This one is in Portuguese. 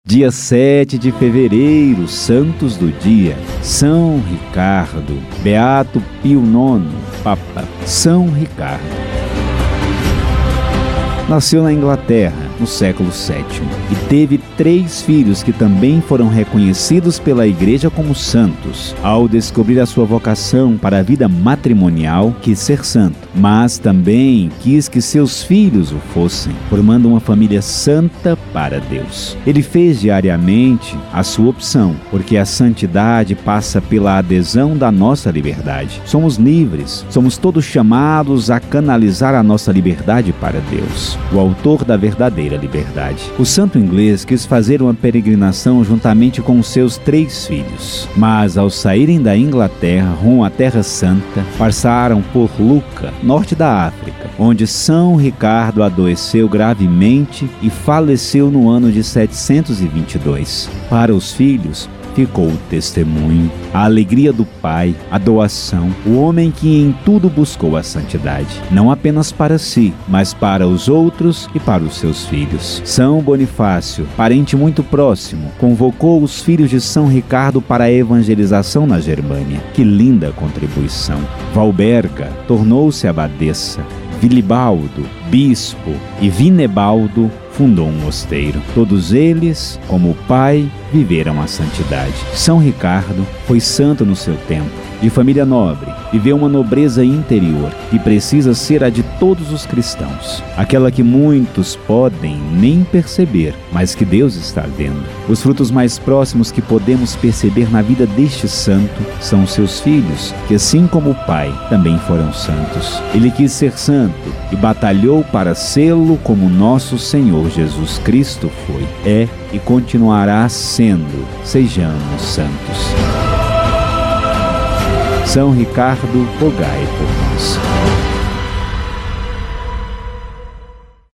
Dia 7 de fevereiro, santos do dia: São Ricardo. Beato Pio IX, Papa. São Ricardo nasceu na Inglaterra no século VII e teve 3 filhos que também foram reconhecidos pela Igreja como santos. Ao descobrir a sua vocação para a vida matrimonial, quis ser santo, mas também quis que seus filhos o fossem, formando uma família santa para Deus. Ele fez diariamente a sua opção, porque a santidade passa pela adesão da nossa liberdade. Somos livres, somos todos chamados a canalizar a nossa liberdade para Deus, o autor da verdadeira liberdade. O santo inglês quis fazer uma peregrinação juntamente com seus 3 filhos, mas ao saírem da Inglaterra rumo à Terra Santa, passaram por Lucca, norte da África, onde São Ricardo adoeceu gravemente e faleceu no ano de 722. Para os filhos, ficou o testemunho, a alegria do Pai, a doação, o homem que em tudo buscou a santidade, não apenas para si, mas para os outros e para os seus filhos. São Bonifácio, parente muito próximo, convocou os filhos de São Ricardo para a evangelização na Germânia. Que linda contribuição! Valberga tornou-se abadesa, Vilibaldo, bispo, e Vinebaldo fundou um mosteiro. Todos eles, como o pai, viveram a santidade. São Ricardo foi santo no seu tempo, de família nobre, viveu uma nobreza interior que precisa ser a de todos os cristãos, aquela que muitos podem nem perceber, mas que Deus está vendo. Os frutos mais próximos que podemos perceber na vida deste santo são seus filhos, que assim como o pai, também foram santos. Ele quis ser santo e batalhou para sê-lo como nosso Senhor Jesus Cristo foi, é e continuará sendo. Sejamos santos. São Ricardo, rogai por nós.